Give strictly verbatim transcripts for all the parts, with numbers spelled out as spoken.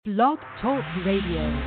Blog Talk Radio.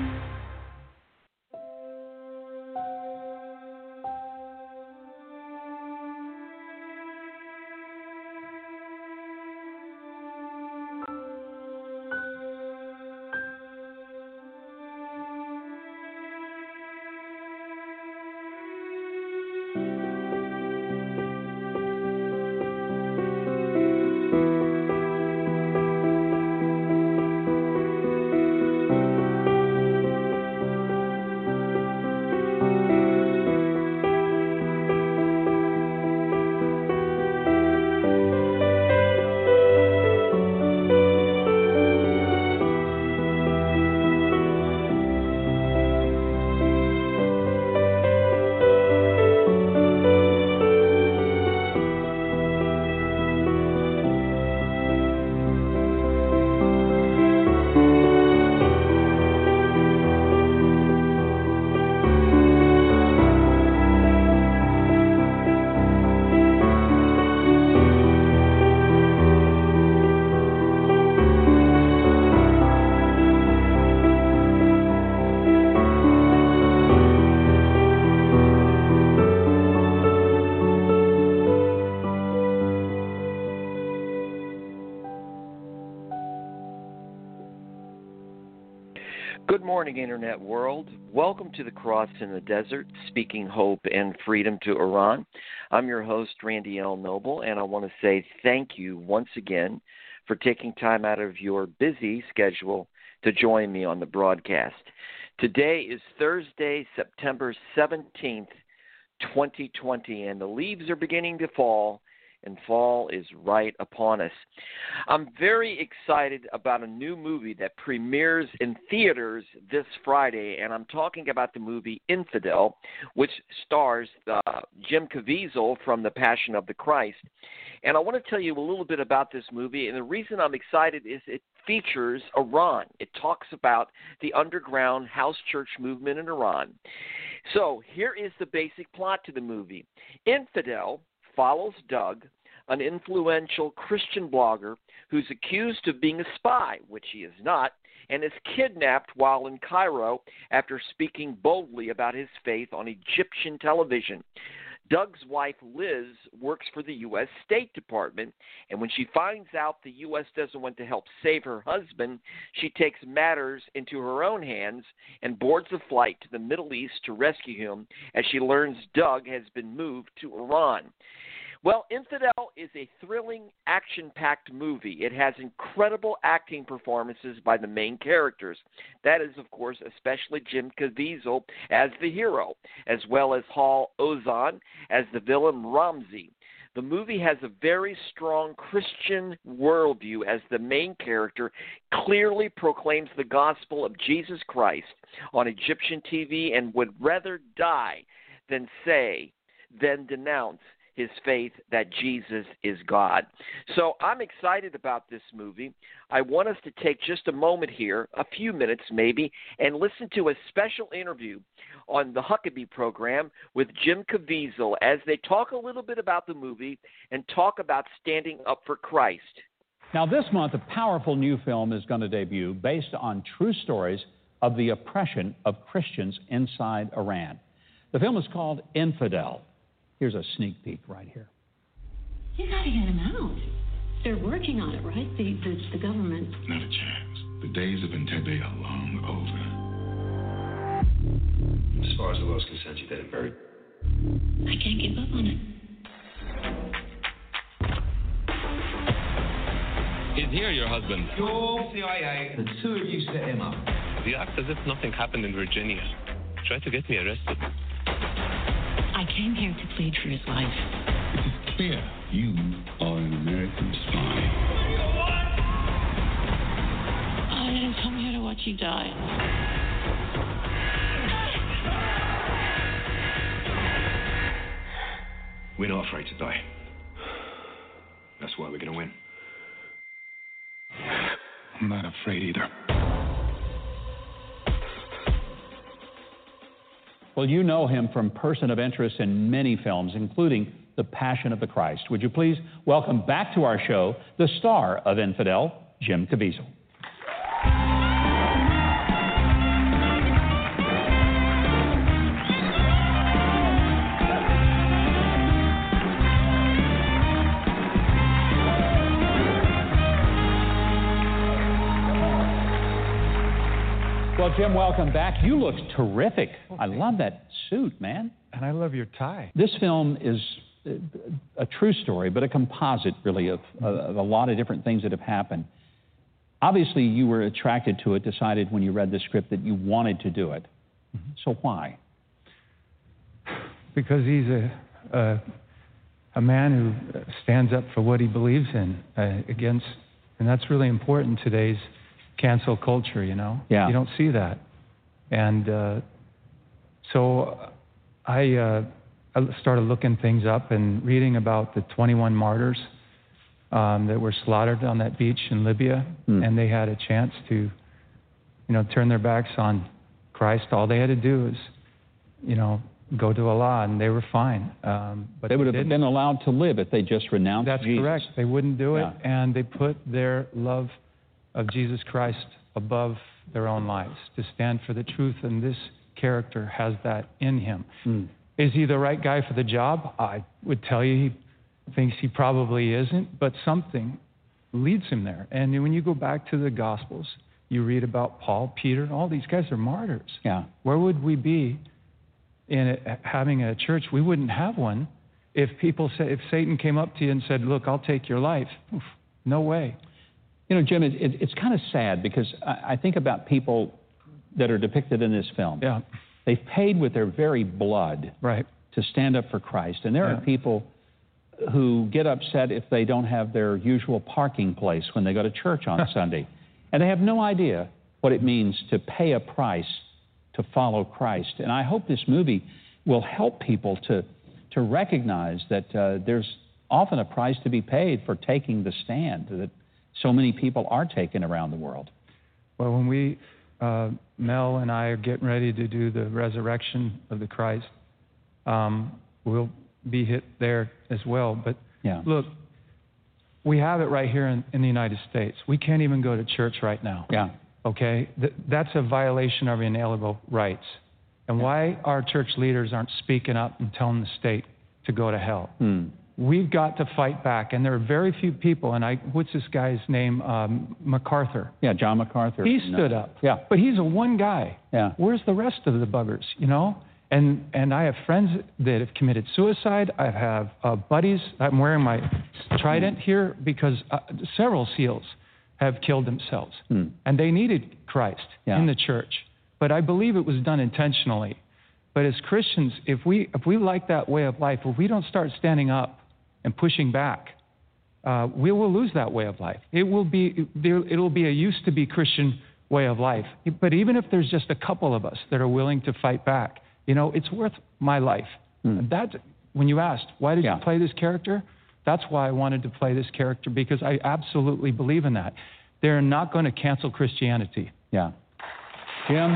Good morning, Internet world. Welcome to the Cross in the Desert, speaking hope and freedom to Iran. I'm your host, Randy L. Noble, and I want to say thank you once again for taking time out of your busy schedule to join me on the broadcast. Today is Thursday, September seventeenth, twenty twenty, and the leaves are beginning to fall, and fall is right upon us. I'm very excited about a new movie that premieres in theaters this Friday, and I'm talking about the movie Infidel, which stars uh, Jim Caviezel from The Passion of the Christ. And I want to tell you a little bit about this movie, and the reason I'm excited is it features Iran. It talks about the underground house church movement in Iran. So here is the basic plot to the movie. Infidel follows Doug, an influential Christian blogger who's accused of being a spy, which he is not, and is kidnapped while in Cairo after speaking boldly about his faith on Egyptian television. Doug's wife, Liz, works for the U S State Department, and when she finds out the U S doesn't want to help save her husband, she takes matters into her own hands and boards a flight to the Middle East to rescue him as she learns Doug has been moved to Iran. Well, Infidel is a thrilling, action-packed movie. It has incredible acting performances by the main characters. That is, of course, especially Jim Caviezel as the hero, as well as Hal Ozan as the villain Ramzi. The movie has a very strong Christian worldview as the main character clearly proclaims the gospel of Jesus Christ on Egyptian T V and would rather die than say, than denounce his faith that Jesus is God. So I'm excited about this movie. I want us to take just a moment here, a few minutes maybe, and listen to a special interview on the Huckabee program with Jim Caviezel as they talk a little bit about the movie and talk about standing up for Christ. Now this month, a powerful new film is going to debut based on true stories of the oppression of Christians inside Iran. The film is called Infidel. Here's a sneak peek right here. You gotta get him out. They're working on it, right? The the, the government. Not a chance. The days of Entebbe are long over. As far as the world's concerned, you did it very... I can't give up on it. Is here your husband? You're C I A. The two of you set him up. You act as if nothing happened in Virginia. Try to get me arrested. I came here to plead for his life. It is clear you are an American spy. I didn't come here to watch you die. We're not afraid to die. That's why we're going to win. I'm not afraid either. Well, you know him from Person of Interest in many films, including The Passion of the Christ. Would you please welcome back to our show the star of Infidel, Jim Caviezel. Well, Jim, welcome back. You look terrific. I love that suit, man. And I love your tie. This film is a true story, but a composite, really, of, of a lot of different things that have happened. Obviously, you were attracted to it, decided when you read the script that you wanted to do it. Mm-hmm. So why? Because he's a, a, a man who stands up for what he believes in uh, against, and that's really important in today's cancel culture, you know? Yeah. You don't see that. And uh, so I, uh, I started looking things up and reading about the twenty-one martyrs um, that were slaughtered on that beach in Libya, mm. and they had a chance to, you know, turn their backs on Christ. All they had to do is, you know, go to Allah, and they were fine. Um, but they would they have been allowed to live if they just renounced That's Jesus. That's correct. They wouldn't do it, yeah. and they put their love of Jesus Christ above their own lives, to stand for the truth, and this character has that in him. Mm. Is he the right guy for the job? I would tell you he thinks he probably isn't, but something leads him there. And when you go back to the Gospels, you read about Paul, Peter, all these guys are martyrs. Yeah. Where would we be in a, having a church? We wouldn't have one if people say, if Satan came up to you and said, look, I'll take your life. Oof, no way. You know, Jim, it, it, it's kind of sad because I, I think about people that are depicted in this film. Yeah. They've paid with their very blood right. to stand up for Christ. And there yeah. are people who get upset if they don't have their usual parking place when they go to church on Sunday. And they have no idea what it means to pay a price to follow Christ. And I hope this movie will help people to, to recognize that uh, there's often a price to be paid for taking the stand that so many people are taking around the world. Well, when we, uh, Mel and I are getting ready to do the resurrection of the Christ, um, we'll be hit there as well. But yeah. look, we have it right here in, in the United States. We can't even go to church right now. Yeah. Okay? Th- that's a violation of inalienable rights. And why our church leaders aren't speaking up and telling the state to go to hell. Hmm. We've got to fight back, and there are very few people, and I, what's this guy's name, um, MacArthur. Yeah, John MacArthur. He stood no. up. Yeah. But he's a one guy. Yeah. Where's the rest of the buggers, you know? And and I have friends that have committed suicide. I have uh, buddies. I'm wearing my trident here because uh, several SEALs have killed themselves, hmm. and they needed Christ yeah. in the church. But I believe it was done intentionally. But as Christians, if we if we like that way of life, if we don't start standing up and pushing back, uh, we will lose that way of life. It will be there, it'll be a used to be Christian way of life. But even if there's just a couple of us that are willing to fight back, you know, it's worth my life. Mm. That when you asked why did yeah. you play this character, that's why I wanted to play this character, because I absolutely believe in that. They're not going to cancel Christianity. Yeah, Jim,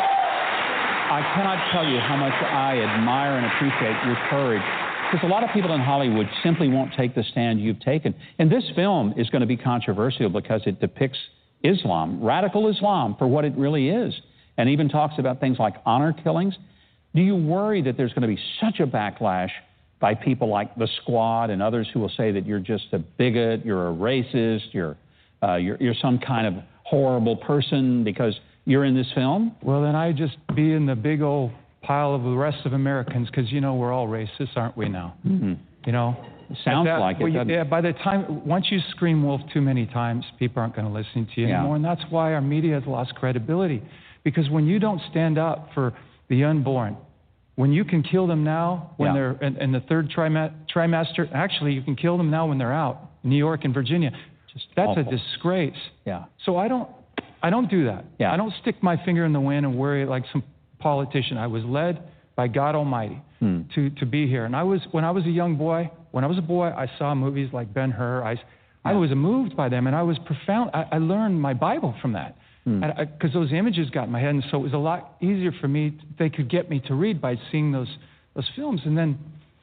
I cannot tell you how much I admire and appreciate your courage. Because a lot of people in Hollywood simply won't take the stand you've taken. And this film is going to be controversial because it depicts Islam, radical Islam, for what it really is, and even talks about things like honor killings. Do you worry that there's going to be such a backlash by people like the Squad and others who will say that you're just a bigot, you're a racist, you're, uh, you're, you're some kind of horrible person because you're in this film? Well, then I just be in the big old pile of the rest of Americans, because you know we're all racist, aren't we now? Mm-hmm. You know, it sounds that, like it. Well, yeah. By the time once you scream wolf too many times, people aren't going to listen to you yeah. anymore, and that's why our media has lost credibility. Because when you don't stand up for the unborn, when you can kill them now when yeah. they're in, in the third trim- trimester, actually you can kill them now when they're out, in New York and Virginia. Just that's awful. a disgrace. Yeah. So I don't, I don't do that. Yeah. I don't stick my finger in the wind and worry like some politician. I was led by God Almighty hmm. to, to be here. And I was, when I was a young boy, when I was a boy, I saw movies like Ben-Hur. I, yeah. I was moved by them, and I was profound. I, I learned my Bible from that, because hmm. those images got in my head, and so it was a lot easier for me. They could get me to read by seeing those those films. And then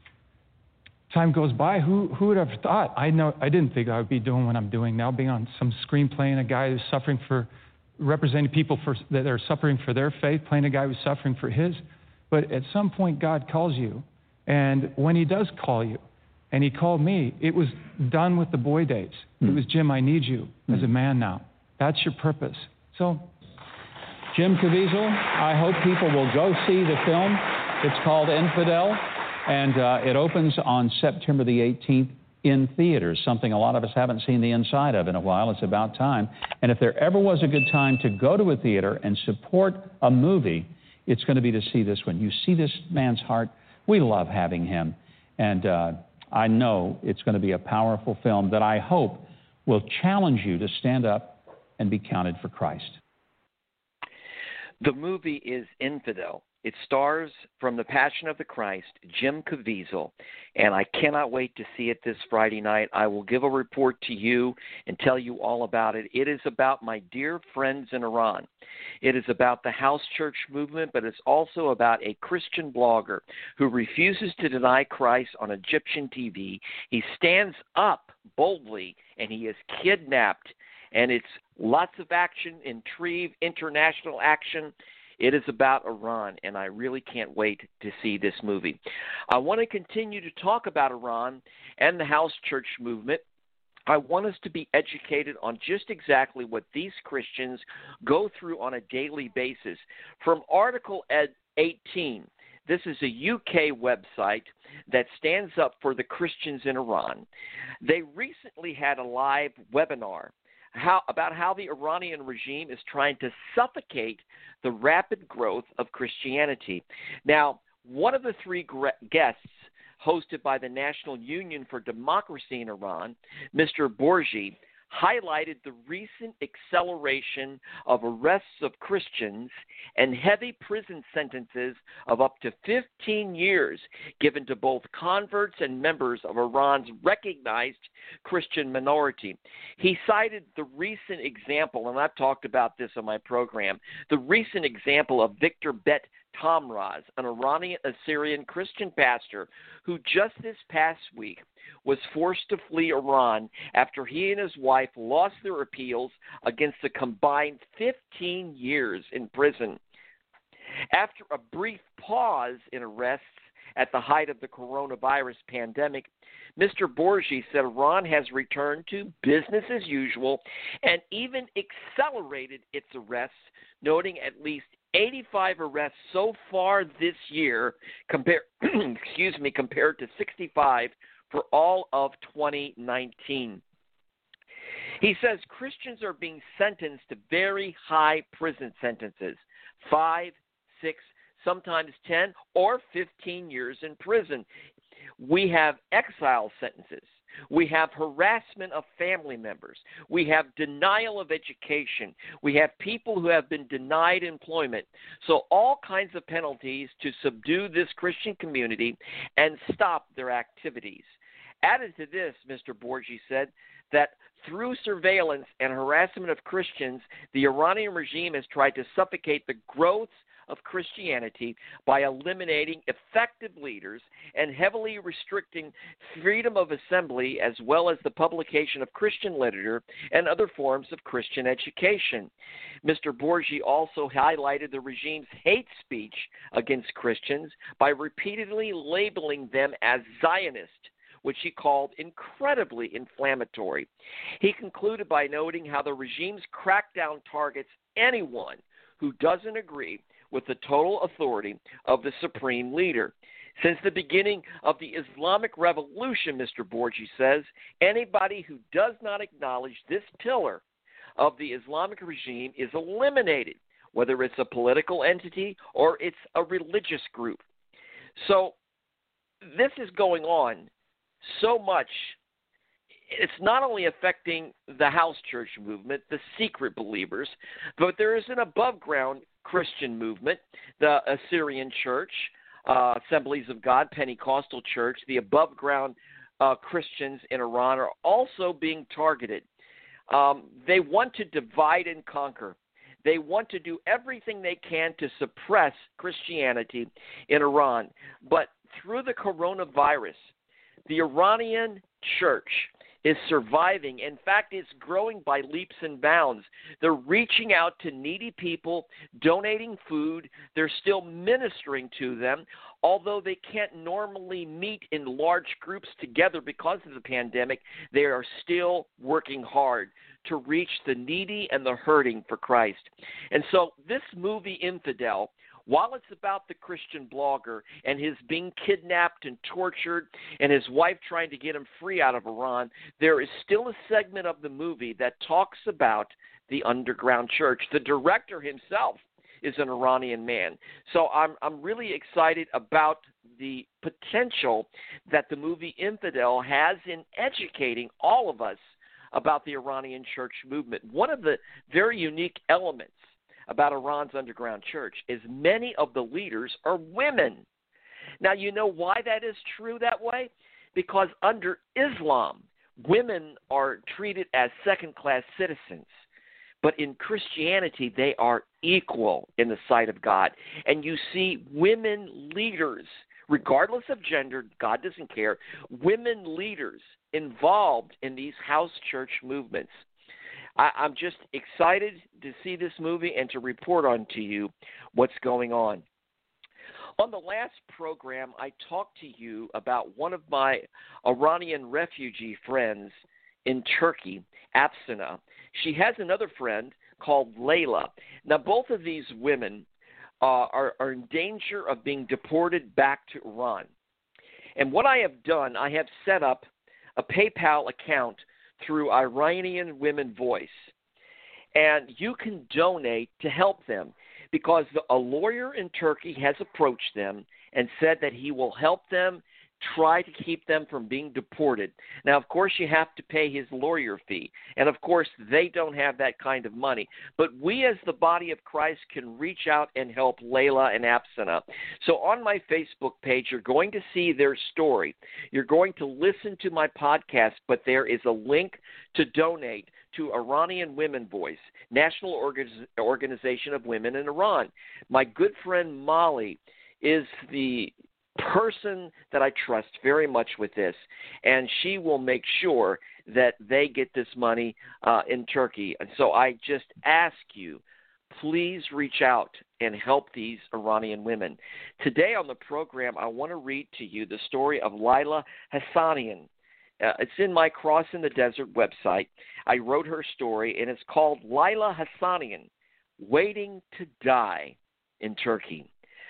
time goes by. Who who would have thought? I know I didn't think I would be doing what I'm doing now, being on some screen playing a guy who's suffering for, representing people for that are suffering for their faith, playing a guy who's suffering for his. But at some point, God calls you, and when He does call you, and He called me, it was done with the boy days. Mm. It was, Jim, I need you mm. as a man now. That's your purpose. So Jim Caviezel, I hope people will go see the film. It's called Infidel, and uh, it opens on September the eighteenth in theaters, something a lot of us haven't seen the inside of in a while. It's about time. And if there ever was a good time to go to a theater and support a movie, it's going to be to see this one. You see this man's heart. We love having him. And uh, I know it's going to be a powerful film that I hope will challenge you to stand up and be counted for Christ. The movie is Infidel. It stars, from The Passion of the Christ, Jim Caviezel, and I cannot wait to see it this Friday night. I will give a report to you and tell you all about it. It is about my dear friends in Iran. It is about the house church movement, but it's also about a Christian blogger who refuses to deny Christ on Egyptian T V. He stands up boldly, and he is kidnapped, and it's lots of action, intrigue, international action. It is about Iran, and I really can't wait to see this movie. I want to continue to talk about Iran and the house church movement. I want us to be educated on just exactly what these Christians go through on a daily basis. From Article eighteen, this is a U K website that stands up for the Christians in Iran. They recently had a live webinar How, about how the Iranian regime is trying to suffocate the rapid growth of Christianity. Now, one of the three gre- guests hosted by the National Union for Democracy in Iran, Mister Bourgi, highlighted the recent acceleration of arrests of Christians and heavy prison sentences of up to fifteen years given to both converts and members of Iran's recognized Christian minority. He cited the recent example, and I've talked about this on my program, the recent example of Victor Bet Tamraz, an Iranian Assyrian Christian pastor who just this past week was forced to flee Iran after he and his wife lost their appeals against a combined fifteen years in prison. After a brief pause in arrests at the height of the coronavirus pandemic, Mister Bourgi said Iran has returned to business as usual and even accelerated its arrests, noting at least eighty-five arrests so far this year, compare, excuse me, compared to sixty-five for all of twenty nineteen. He says Christians are being sentenced to very high prison sentences, five, six, sometimes ten, or fifteen years in prison. We have exile sentences. We have harassment of family members. We have denial of education. We have people who have been denied employment. So all kinds of penalties to subdue this Christian community and stop their activities. Added to this, Mister Bourgi said that through surveillance and harassment of Christians, the Iranian regime has tried to suffocate the growth of Christianity by eliminating effective leaders and heavily restricting freedom of assembly as well as the publication of Christian literature and other forms of Christian education. Mister Bourgi also highlighted the regime's hate speech against Christians by repeatedly labeling them as Zionist, which he called incredibly inflammatory. He concluded by noting how the regime's crackdown targets anyone who doesn't agree with the total authority of the supreme leader. Since the beginning of the Islamic Revolution, Mister Bourgi says, anybody who does not acknowledge this pillar of the Islamic regime is eliminated, whether it's a political entity or it's a religious group. So this is going on so much. It's not only affecting the house church movement, the secret believers, but there is an above-ground Christian movement, the Assyrian Church, uh, Assemblies of God, Pentecostal Church, the above-ground uh, Christians in Iran are also being targeted. Um, they want to divide and conquer. They want to do everything they can to suppress Christianity in Iran. But through the coronavirus, the Iranian church is surviving. In fact, it's growing by leaps and bounds. They're reaching out to needy people, donating food. They're still ministering to them. Although they can't normally meet in large groups together because of the pandemic, they are still working hard to reach the needy and the hurting for Christ. And so this movie, Infidel, while it's about the Christian blogger and his being kidnapped and tortured and his wife trying to get him free out of Iran, there is still a segment of the movie that talks about the underground church. The director himself is an Iranian man. So I'm I'm really excited about the potential that the movie Infidel has in educating all of us about the Iranian church movement. One of the very unique elements about Iran's underground church is many of the leaders are women. Now, you know why that is true that way? Because under Islam, women are treated as second-class citizens. But in Christianity, they are equal in the sight of God. And you see women leaders, regardless of gender, God doesn't care, women leaders involved in these house church movements. I, I'm just excited to see this movie and to report on to you what's going on. On the last program, I talked to you about one of my Iranian refugee friends in Turkey, Afsana. She has another friend called Layla. Now, both of these women uh, are, are in danger of being deported back to Iran. And what I have done, I have set up a PayPal account through Iranian Women Voice. And you can donate to help them because the, a lawyer in Turkey has approached them and said that he will help them try to keep them from being deported. Now, of course, you have to pay his lawyer fee. And, of course, they don't have that kind of money. But we as the body of Christ can reach out and help Layla and Afsana. So on my Facebook page, you're going to see their story. You're going to listen to my podcast, but there is a link to donate to Iranian Women Voice, National Organ- Organization of Women in Iran. My good friend Molly is the person that I trust very much with this, and she will make sure that they get this money uh, in Turkey. And so I just ask you, please reach out and help these Iranian women. Today on the program, I want to read to you the story of Layla Hassanian. Uh, it's in my Cross in the Desert website. I wrote her story, and it's called Layla Hassanian, Waiting to Die in Turkey.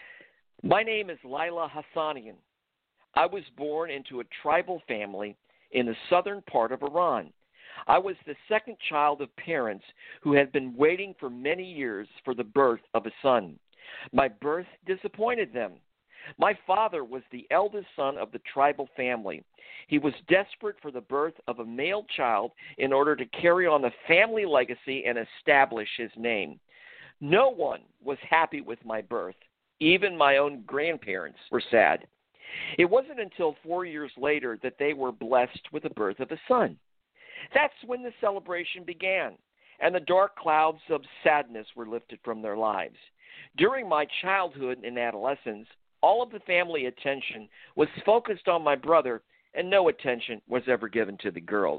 My name is Layla Hassanian. I was born into a tribal family in the southern part of Iran. I was the second child of parents who had been waiting for many years for the birth of a son. My birth disappointed them. My father was the eldest son of the tribal family. He was desperate for the birth of a male child in order to carry on the family legacy and establish his name. No one was happy with my birth. Even my own grandparents were sad. It wasn't until four years later that they were blessed with the birth of a son. That's when the celebration began, and the dark clouds of sadness were lifted from their lives. During my childhood and adolescence, all of the family attention was focused on my brother, and no attention was ever given to the girls.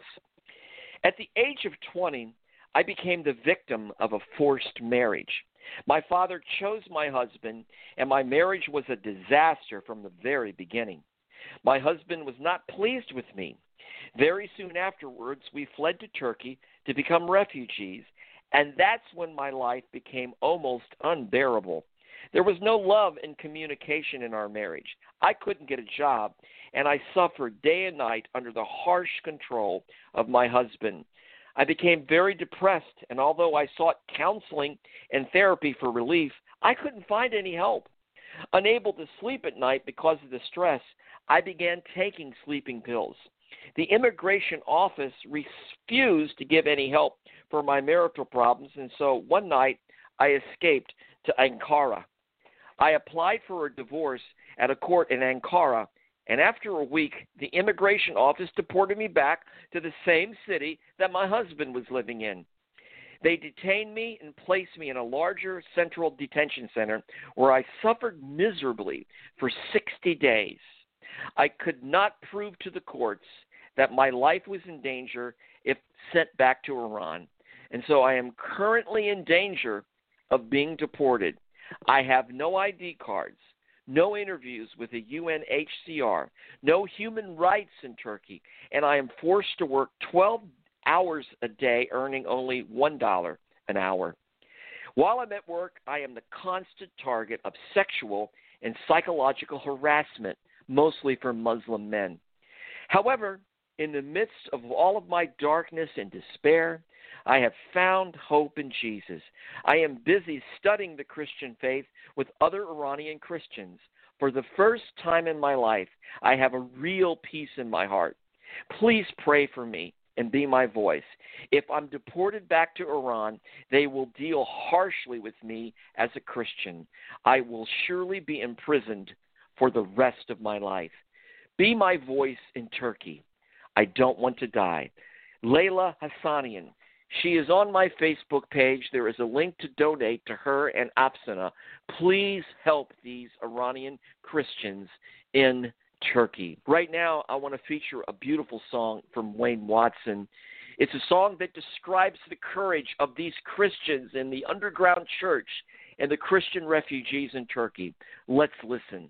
At the age of twenty, I became the victim of a forced marriage. My father chose my husband, and my marriage was a disaster from the very beginning. My husband was not pleased with me. Very soon afterwards, we fled to Turkey to become refugees, and that's when my life became almost unbearable. There was no love and communication in our marriage. I couldn't get a job, and I suffered day and night under the harsh control of my husband. I became very depressed, and although I sought counseling and therapy for relief, I couldn't find any help. Unable to sleep at night because of the stress, I began taking sleeping pills. The immigration office refused to give any help for my marital problems, and so one night I escaped to Ankara. I applied for a divorce at a court in Ankara, and after a week, the immigration office deported me back to the same city that my husband was living in. They detained me and placed me in a larger central detention center where I suffered miserably for sixty days. I could not prove to the courts that my life was in danger if sent back to Iran. And so I am currently in danger of being deported. I have no I D cards, no interviews with the U N H C R, no human rights in Turkey, and I am forced to work twelve hours a day, earning only one dollar an hour. While I'm at work, I am the constant target of sexual and psychological harassment, mostly from Muslim men. However, in the midst of all of my darkness and despair, I have found hope in Jesus. I am busy studying the Christian faith with other Iranian Christians. For the first time in my life, I have a real peace in my heart. Please pray for me and be my voice. If I'm deported back to Iran, they will deal harshly with me as a Christian. I will surely be imprisoned for the rest of my life. Be my voice in Turkey. I don't want to die. Layla Hassanian. She is on my Facebook page. There is a link to donate to her and Afsana. Please help these Iranian Christians in Turkey. Right now, I want to feature a beautiful song from Wayne Watson. It's a song that describes the courage of these Christians in the underground church and the Christian refugees in Turkey. Let's listen.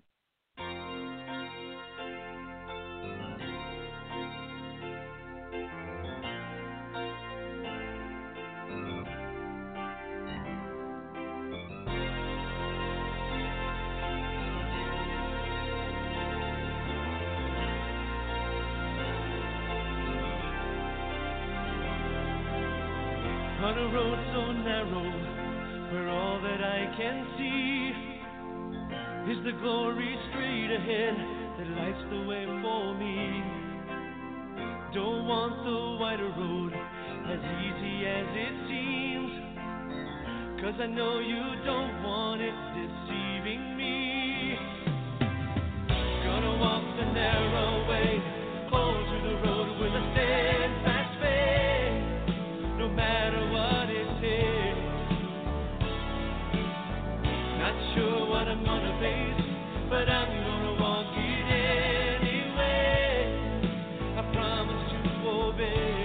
On a road so narrow, where all that I can see is the glory straight ahead that lights the way for me. Don't want the wider road as easy as it seems, 'cause I know you don't want it deceiving me. Gonna walk the narrow way, hold to the road with a steadfast faith, no matter what it takes. Not sure what I'm gonna face, but I'm gonna walk it anyway. I promise to obey.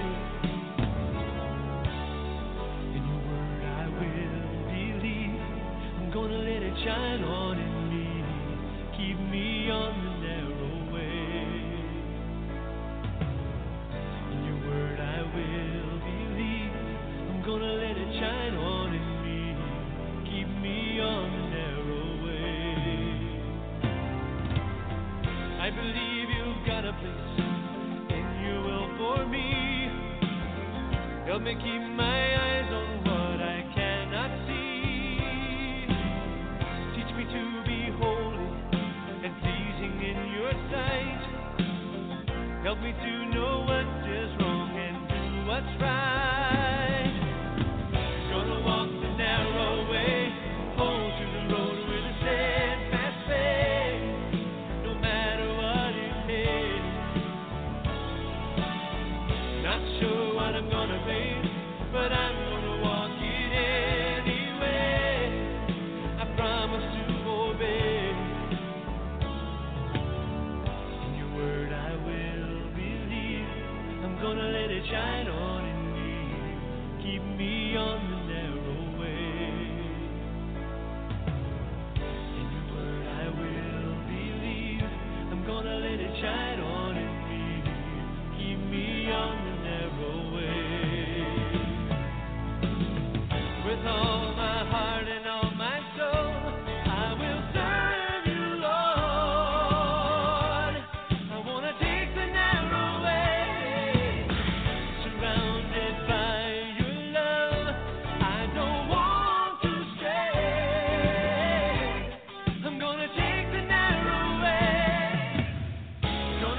In your word I will believe. I'm gonna let it shine on in me. Keep me on the narrow way. In your word I will believe. I'm gonna let it shine on in me. Keep me on the narrow way. I believe you've got a place in your will for me. Help me keep my eyes on what I cannot see. Teach me to be holy and pleasing in your sight. Help me to know what is wrong and do what's right. Gonna walk the narrow way, hold to the road with a steadfast faith, no matter what it takes. Not sure what I'm gonna face, but I'm gonna walk it anyway. I promise to obey. In your word I will believe. I'm gonna let it shine on in me. Keep me on the narrow way. In your word I will believe. I'm gonna let it shine on in me. Keep me on the narrow way. With all my heart and all my soul, I will serve you, Lord. I wanna take the narrow way, surrounded by your love. I don't want to stray. I'm gonna take the narrow way.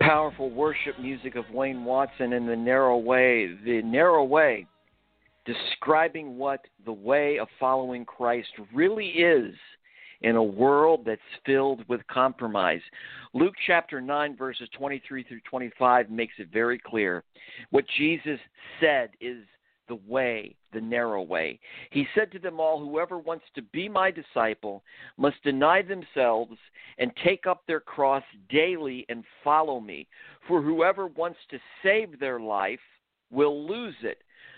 Powerful worship music of Wayne Watson in The Narrow Way. The Narrow Way, describing what the way of following Christ really is in a world that's filled with compromise. Luke chapter nine, verses twenty-three through twenty-five makes it very clear. What Jesus said is the way, the narrow way. He said to them all, whoever wants to be my disciple must deny themselves and take up their cross daily and follow me. For whoever wants to save their life will lose it.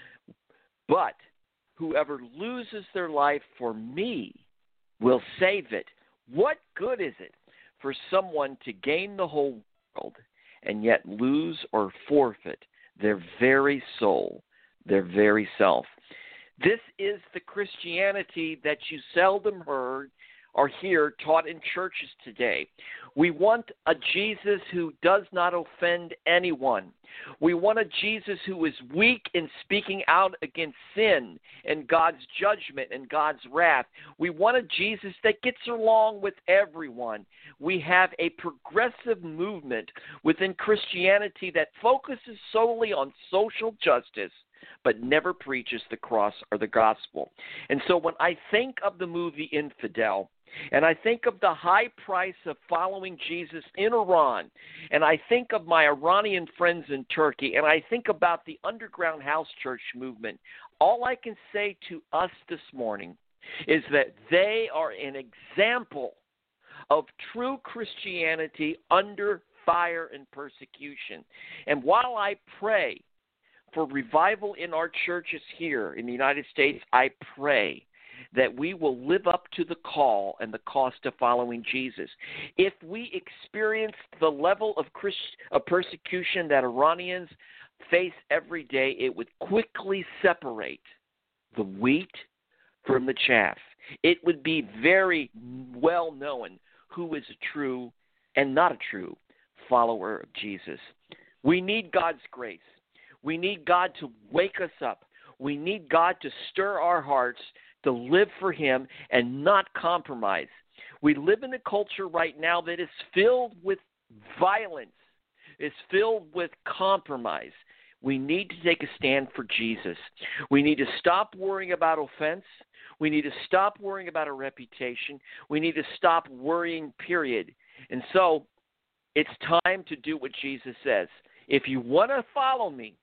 But whoever loses their life for me will save it. What good is it for someone to gain the whole world and yet lose or forfeit their very soul, their very self? This is the Christianity that you seldom heard or hear taught in churches today. We want a Jesus who does not offend anyone. We want a Jesus who is weak in speaking out against sin and God's judgment and God's wrath. We want a Jesus that gets along with everyone. We have a progressive movement within Christianity that focuses solely on social justice, but never preaches the cross or the gospel. And so when I think of the movie Infidel, and I think of the high price of following Jesus in Iran, and I think of my Iranian friends in Turkey, and I think about the underground house church movement, all I can say to us this morning is that they are an example of true Christianity under fire and persecution. And while I pray for revival in our churches here in the United States, I pray that we will live up to the call and the cost of following Jesus. If we experience the level of, Christ, of persecution that Iranians face every day, it would quickly separate the wheat from the chaff. It would be very well known who is a true and not a true follower of Jesus. We need God's grace. We need God to wake us up. We need God to stir our hearts to live for Him and not compromise. We live in a culture right now that is filled with violence. It's filled with compromise. We need to take a stand for Jesus. We need to stop worrying about offense. We need to stop worrying about a reputation. We need to stop worrying, period. And so it's time to do what Jesus says. If you want to follow me,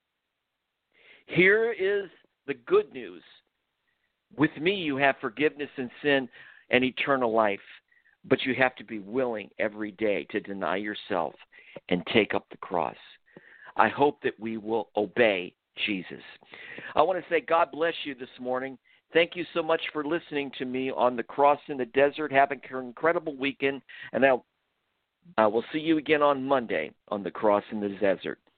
here is the good news. With me, you have forgiveness in sin and eternal life, but you have to be willing every day to deny yourself and take up the cross. I hope that we will obey Jesus. I want to say God bless you this morning. Thank you so much for listening to me on The Cross in the Desert. Have an incredible weekend, and I will see you again on Monday on The Cross in the Desert.